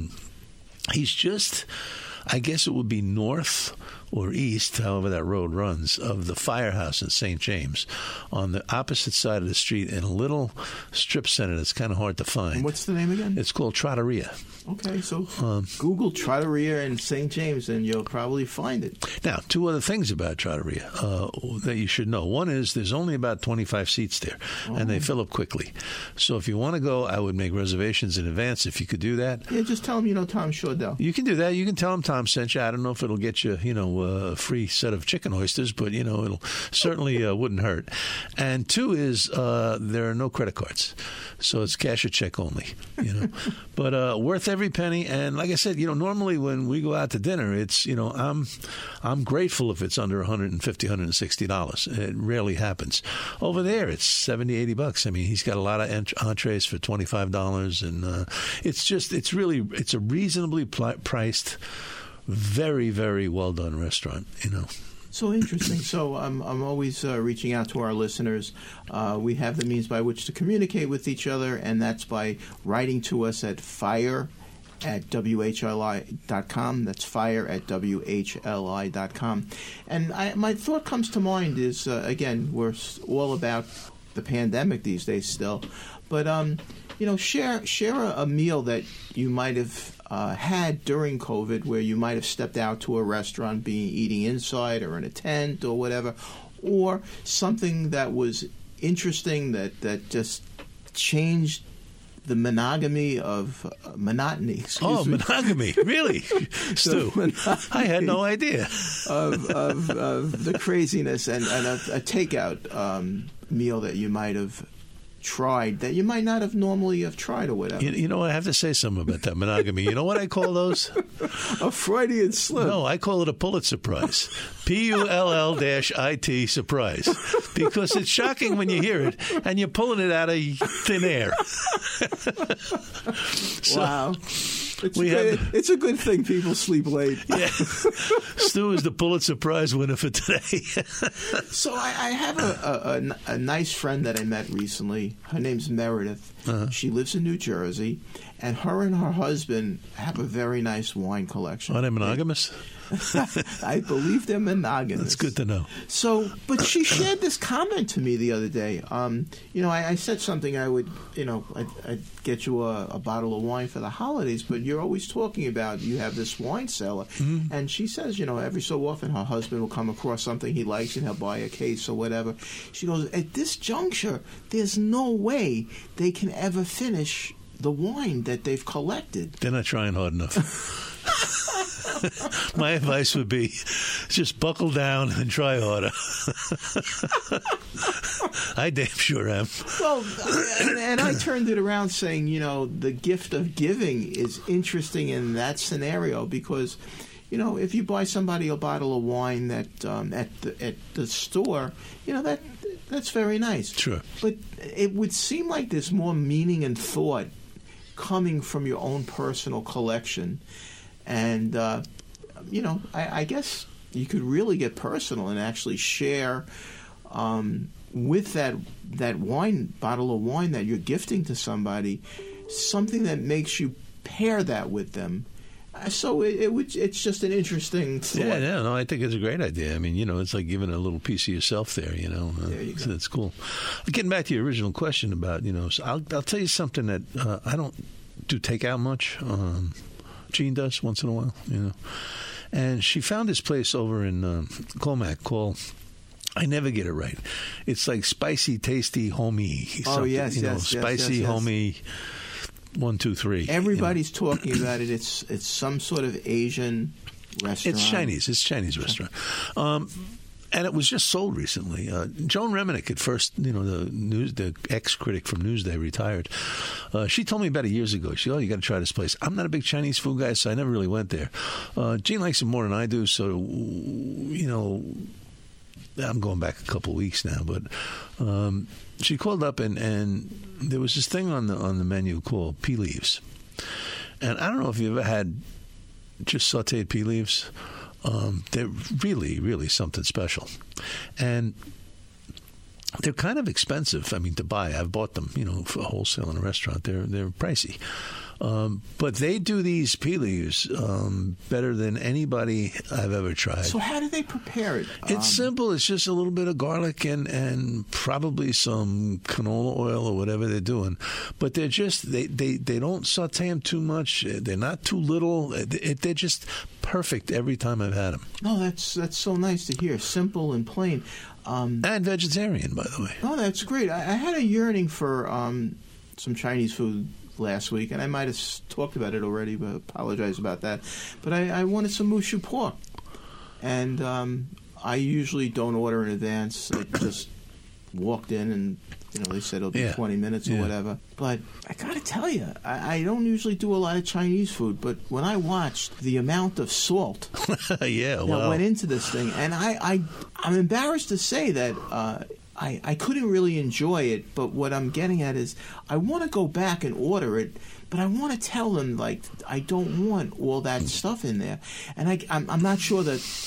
just, I guess it would be north or east, however that road runs, of the firehouse in St. James, on the opposite side of the street in a little strip center that's kind of hard to find. And what's the name again? It's called Trattoria. Okay, so Google Trattoria in St. James, and you'll probably find it. Now, 2 other things about Trattoria that you should know. One is there's only about 25 seats there, and they fill up quickly. So if you want to go, I would make reservations in advance if you could do that. Yeah, just tell them Tom Shordell. You can do that. You can tell them Tom sent you. I don't know if it'll get you, a free set of chicken oysters, but, it'll certainly wouldn't hurt. And 2 is there are no credit cards. So it's cash or check only, But worth every penny. And like I said, normally when we go out to dinner, it's, I'm grateful if it's under $150, $160. It rarely happens. Over there, it's $70, $80. He's got a lot of entrees for $25. And it's a reasonably priced, very, very well done restaurant, So interesting. So I'm always reaching out to our listeners. We have the means by which to communicate with each other, and that's by writing to us at FireAndFood at WHLI.com. That's fire at WHLI.com. And my thought comes to mind is, again, we're all about the pandemic these days still. But, share a meal that you might have had during COVID where you might have stepped out to a restaurant, eating inside or in a tent or whatever, or something that was interesting that just changed the monotony. Monogamy, really? Stu, I had no idea of the craziness and a takeout meal that you might have tried that you might not have normally have tried or whatever. You know, I have to say something about that monogamy. You know what I call those? A Freudian slip. No, I call it a Pulitzer Prize. PULL-IT surprise. Because it's shocking when you hear it and you're pulling it out of thin air. Wow. It's a good thing people sleep late. Yeah. Stu is the Pulitzer Prize winner for today. So I have a nice friend that I met recently. Her name's Meredith. Uh-huh. She lives in New Jersey, and her husband have a very nice wine collection. Are they monogamous? I believe they're monogamous. That's good to know. So, but she shared this comment to me the other day. I said something I'd get you a bottle of wine for the holidays, but you're always talking about you have this wine cellar. Mm-hmm. And she says, every so often her husband will come across something he likes and he'll buy a case or whatever. She goes, at this juncture, there's no way they can ever finish the wine that they've collected. They're not trying hard enough. My advice would be just buckle down and try harder. I damn sure am. Well, and I turned it around saying, the gift of giving is interesting in that scenario because, if you buy somebody a bottle of wine that at the store, that's very nice. Sure. But it would seem like there's more meaning and thought coming from your own personal collection. And, I guess you could really get personal and actually share with that wine, bottle of wine that you're gifting to somebody, something that makes you pair that with them. So it's just an interesting thought. Yeah, no, I think it's a great idea. I mean, it's like giving a little piece of yourself there, There you go. So that's cool. Getting back to your original question about, so I'll tell you something that I don't do takeout much. Jean does once in a while, And she found this place over in Comac called, I never get it right. It's like spicy, tasty, homey. Oh, yes, spicy, yes. homey, 1, 2, 3. Everybody's talking about it. It's some sort of Asian restaurant. It's Chinese restaurant. And it was just sold recently. Joan Reminick, at first, the ex-critic from Newsday, retired. She told me about it years ago. She said, you got to try this place. I'm not a big Chinese food guy, so I never really went there. Gene likes it more than I do, so, I'm going back a couple of weeks now. But she called up, and there was this thing on the menu called pea leaves. And I don't know if you ever had just sautéed pea leaves. They're really, really something special. And they're kind of expensive, to buy. I've bought them, for wholesale in a restaurant. They're pricey. But they do these pea leaves better than anybody I've ever tried. So how do they prepare it? It's simple. It's just a little bit of garlic and probably some canola oil or whatever they're doing. But they're just, they don't saute them too much. They're not too little. They're just perfect every time I've had them. No, that's so nice to hear. Simple and plain. And vegetarian, by the way. Oh, that's great. I had a yearning for some Chinese food last week, and I might have talked about it already, but I apologize about that. But I wanted some mushu pork, and I usually don't order in advance. I just walked in, and they said it'll be 20 minutes or whatever. But I got to tell you, I don't usually do a lot of Chinese food, but when I watched the amount of salt that went into this thing, and I'm embarrassed to say that I couldn't really enjoy it, but what I'm getting at is I want to go back and order it, but I want to tell them, I don't want all that stuff in there. And I'm not sure that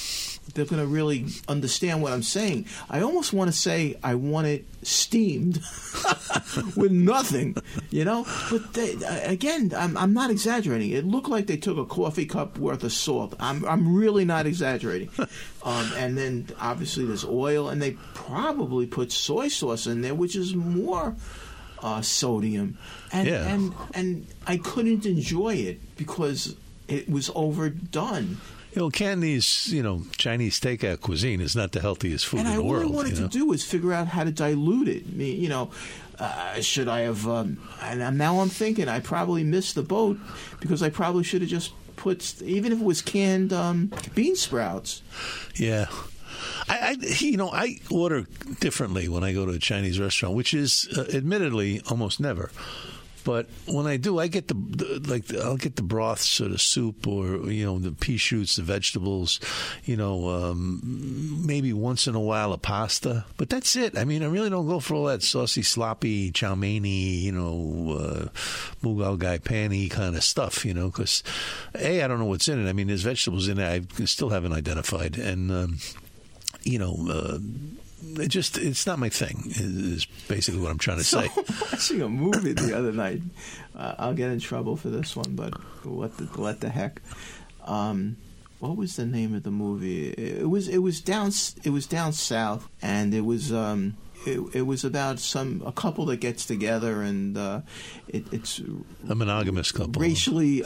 they're going to really understand what I'm saying. I almost want to say I want it steamed with nothing, you know. But again, I'm not exaggerating. It looked like they took a coffee cup worth of salt. I'm really not exaggerating. And then obviously there's oil, and they probably put soy sauce in there, which is more sodium. And I couldn't enjoy it because it was overdone. Cantonese, Chinese takeout cuisine is not the healthiest food in the world. And all I wanted to do is figure out how to dilute it. I mean, should I have... and now I'm thinking I probably missed the boat because I probably should have just put... Even if it was canned bean sprouts. Yeah. I order differently when I go to a Chinese restaurant, which is admittedly almost never. But when I do, I get I'll get the broths or the soup or the pea shoots, the vegetables, maybe once in a while a pasta. But that's it. I mean, I really don't go for all that saucy, sloppy, chow mein-y, mughal gai pan-y kind of stuff, because I don't know what's in it. I mean, there's vegetables in it I still haven't identified, and it's not my thing, is basically what I'm trying to say. Watching a movie the other night, I'll get in trouble for this one, but what the heck? What was the name of the movie? It was down south, and it was about a couple that gets together, and it's a monogamous couple, racially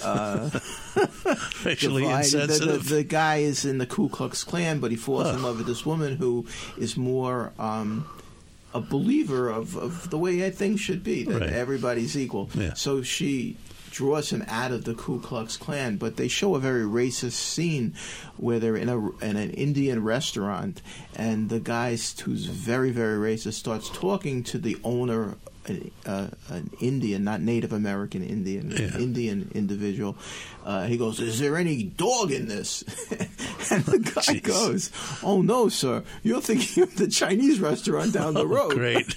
insensitive. The guy is in the Ku Klux Klan, but he falls in love with this woman who is more a believer of the way things should be, that everybody's equal. Yeah. So she draws him out of the Ku Klux Klan, but they show a very racist scene where they're in an Indian restaurant, and the guy who's very, very racist starts talking to the owner, an Indian, not Native American Indian, Indian individual. He goes, "Is there any dog in this?" And the guy goes, "Oh no, sir, you're thinking of the Chinese restaurant down the road." Great.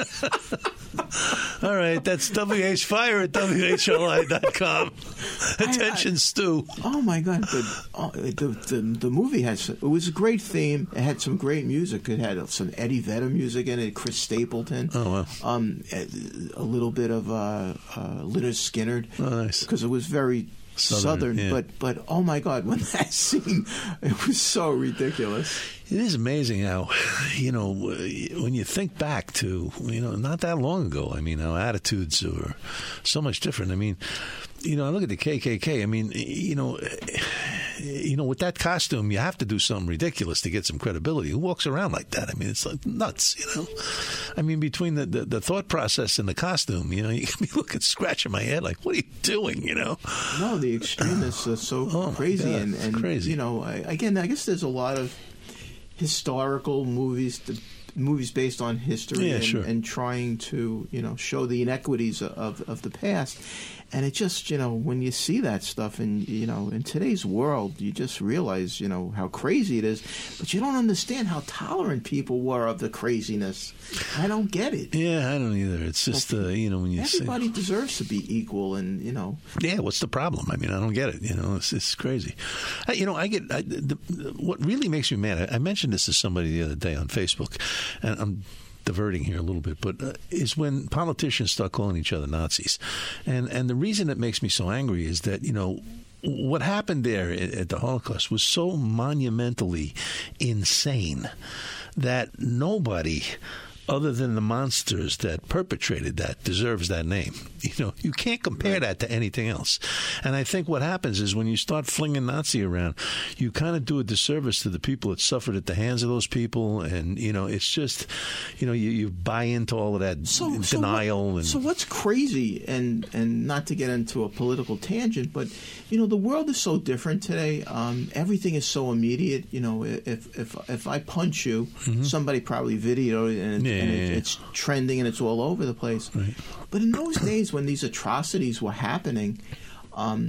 All right, that's WHFire at WHLI.com. Attention, Stu. Oh my God! The movie it was a great theme. It had some great music. It had some Eddie Vedder music in it. Chris Stapleton. Oh wow. A little bit of Lynyrd Skynyrd. Oh, nice. Because it was very Southern, yeah. but oh my God, when that scene, it was so ridiculous. It is amazing how, when you think back to, not that long ago, I mean, how attitudes were so much different. I mean, I look at the KKK. I mean, with that costume, you have to do something ridiculous to get some credibility. Who walks around like that? I mean, it's like nuts, I mean, between the thought process and the costume, you can be scratching my head like, what are you doing, No, the extremists are so crazy. God, and crazy. Again, I guess there's a lot of historical movies based on history and trying to show the inequities of the past. And it just, when you see that stuff and, in today's world, you just realize, how crazy it is. But you don't understand how tolerant people were of the craziness. I don't get it. Yeah, I don't either. It's just, when you everybody deserves to be equal and, Yeah, what's the problem? I mean, I don't get it. It's crazy. What really makes me mad, I mentioned this to somebody the other day on Facebook, and I'm diverting here a little bit, but is when politicians start calling each other Nazis. And the reason it makes me so angry is that, what happened there at the Holocaust was so monumentally insane that nobody other than the monsters that perpetrated that deserves that name. You can't compare that to anything else. And I think what happens is when you start flinging Nazi around, you kind of do a disservice to the people that suffered at the hands of those people. And, it's just, you buy into all of that denial. So what's crazy, and not to get into a political tangent, but, the world is so different today. Everything is so immediate. If I punch you, somebody probably videoed it and it's trending and it's all over the place. Right. But in those days when these atrocities were happening,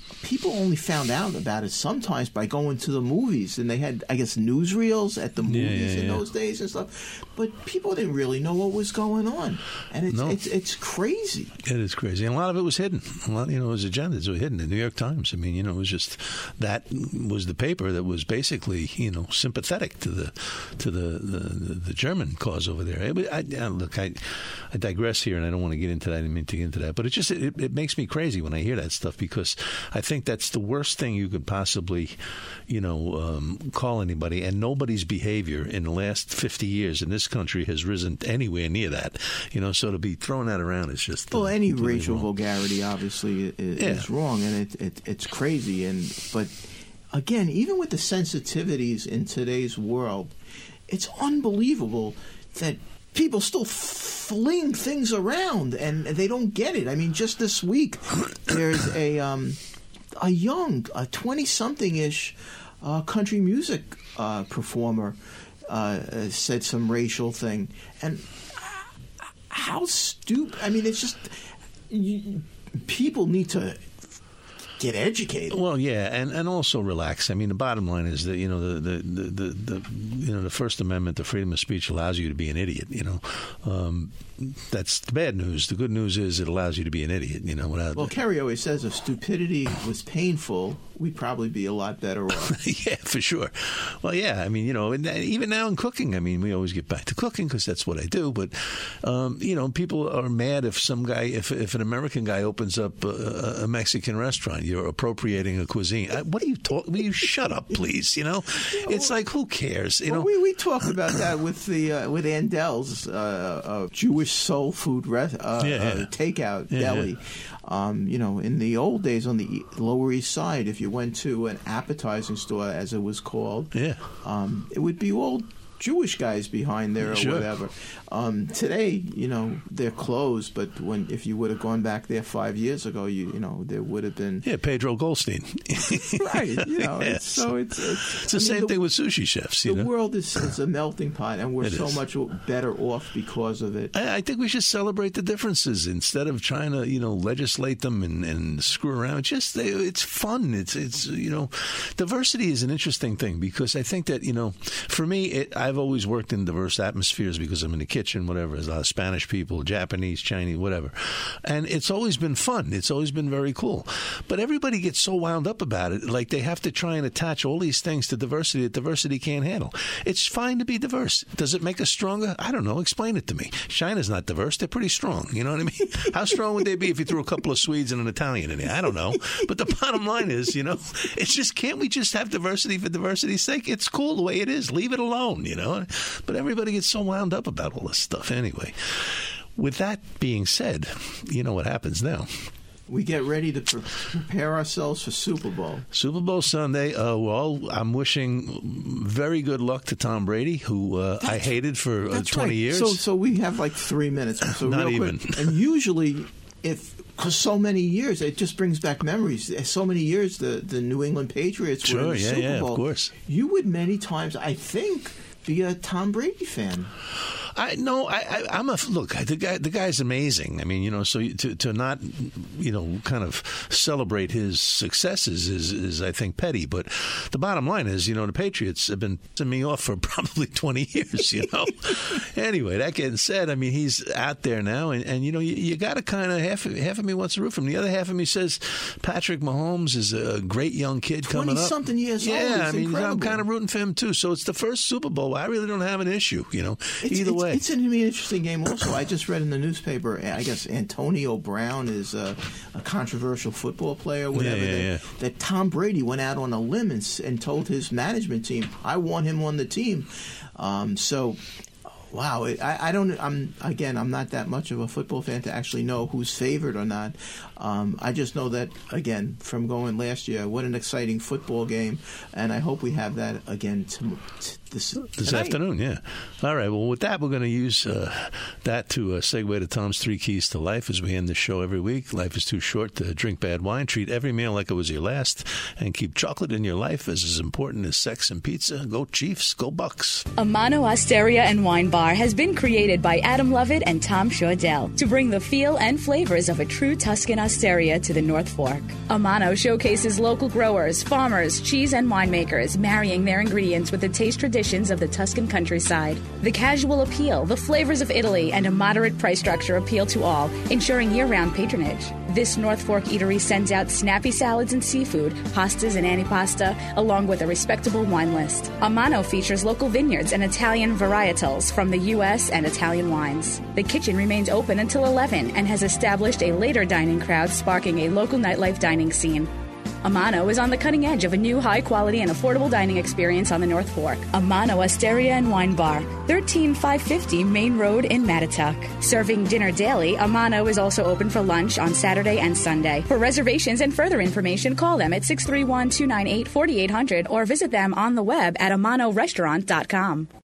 people only found out about it sometimes by going to the movies, and they had, I guess, newsreels at the movies in those days and stuff. But people didn't really know what was going on, and it's crazy. It is crazy, and a lot of it was hidden. A lot, it was agendas were hidden. The New York Times. I mean, it was just that was the paper that was basically, sympathetic to the German cause over there. I digress here, and I don't want to get into that. I didn't mean to get into that, but it makes me crazy when I hear that stuff, because I think that's the worst thing you could possibly, call anybody. And nobody's behavior in the last 50 years in this country has risen anywhere near that. So to be throwing that around is just any racial vulgarity obviously is wrong, and it's crazy. But again, even with the sensitivities in today's world, it's unbelievable that people still fling things around and they don't get it. I mean, just this week, there's a young, 20-something-ish country music performer said some racial thing. And how stupid. I mean, it's just people need to get educated. Well, yeah, and also relax. I mean, the bottom line is that the First Amendment, the freedom of speech, allows you to be an idiot. That's the bad news. The good news is it allows you to be an idiot. Kerry always says if stupidity was painful, we'd probably be a lot better off. Yeah, for sure. Well, yeah. I mean, and even now in cooking, I mean, we always get back to cooking because that's what I do. But people are mad if some guy, if an American guy opens up a Mexican restaurant, you're appropriating a cuisine. What are you talking? Will you shut up, please? It's like, who cares? We talked about that with with Andel's Jewish soul food takeout deli. In the old days on the Lower East Side, if you went to an appetizing store, as it was called, it would be all Jewish guys behind there or whatever. Today, they're closed, but if you would have gone back there 5 years ago, there would have been Pedro Goldstein. Right. It's the same thing with sushi chefs. The world is a melting pot, and we're so much better off because of it. I think we should celebrate the differences instead of trying to legislate them and screw around. It's fun. It's diversity is an interesting thing, because I think that for me I've always worked in diverse atmospheres because I'm in the kitchen, whatever. There's a lot of Spanish people, Japanese, Chinese, whatever. And it's always been fun. It's always been very cool. But everybody gets so wound up about it, like they have to try and attach all these things to diversity that diversity can't handle. It's fine to be diverse. Does it make us stronger? I don't know. Explain it to me. China's not diverse. They're pretty strong. You know what I mean? How strong would they be if you threw a couple of Swedes and an Italian in there? I don't know. But the bottom line is, it's just, can't we just have diversity for diversity's sake? It's cool the way it is. Leave it alone, But everybody gets so wound up about all this stuff anyway. With that being said, you know what happens now. We get ready to prepare ourselves for Super Bowl. Super Bowl Sunday. I'm wishing very good luck to Tom Brady, who I hated for 20 years. So we have like 3 minutes. So not real even. Quick, and usually, because so many years, it just brings back memories. So many years, the New England Patriots were in the Super Bowl. Of course. You would many times, I think, be a Tom Brady fan. I'm look. The guy's amazing. I mean, so to not, kind of celebrate his successes is I think petty. But the bottom line is, the Patriots have been pissing me off for probably 20 years. Anyway, that getting said, I mean, he's out there now, and you got to kind of half of me wants to root for him. The other half of me says Patrick Mahomes is a great young kid coming up. 20-something years old. Yeah, I mean, incredible. I'm kind of rooting for him too. So it's the first Super Bowl. I really don't have an issue. Either way. It's going to be an interesting game also. I just read in the newspaper, I guess Antonio Brown is a controversial football player, whatever, that Tom Brady went out on a limb and told his management team, I want him on the team. Wow, I'm not that much of a football fan to actually know who's favored or not. I just know that, again, from going last year, what an exciting football game, and I hope we have that again this afternoon, yeah. All right, well, with that, we're going to use that to segue to Tom's 3 Keys to Life as we end the show every week. Life is too short to drink bad wine. Treat every meal like it was your last, and keep chocolate in your life as important as sex and pizza. Go Chiefs, go Bucks. Amano Osteria and Wine Bar has been created by Adam Lovett and Tom Shaudell to bring the feel and flavors of a true Tuscan osteria to the North Fork. Amano showcases local growers, farmers, cheese, and winemakers, marrying their ingredients with the taste traditions of the Tuscan countryside. The casual appeal, the flavors of Italy, and a moderate price structure appeal to all, ensuring year-round patronage. This North Fork eatery sends out snappy salads and seafood, pastas and antipasta, along with a respectable wine list. Amano features local vineyards and Italian varietals from the U.S. and Italian wines. The kitchen remains open until 11 and has established a later dining crowd, sparking a local nightlife dining scene. Amano is on the cutting edge of a new high-quality and affordable dining experience on the North Fork. Amano Osteria and Wine Bar, 13550 Main Road in Mattituck. Serving dinner daily, Amano is also open for lunch on Saturday and Sunday. For reservations and further information, call them at 631-298-4800 or visit them on the web at amanorestaurant.com.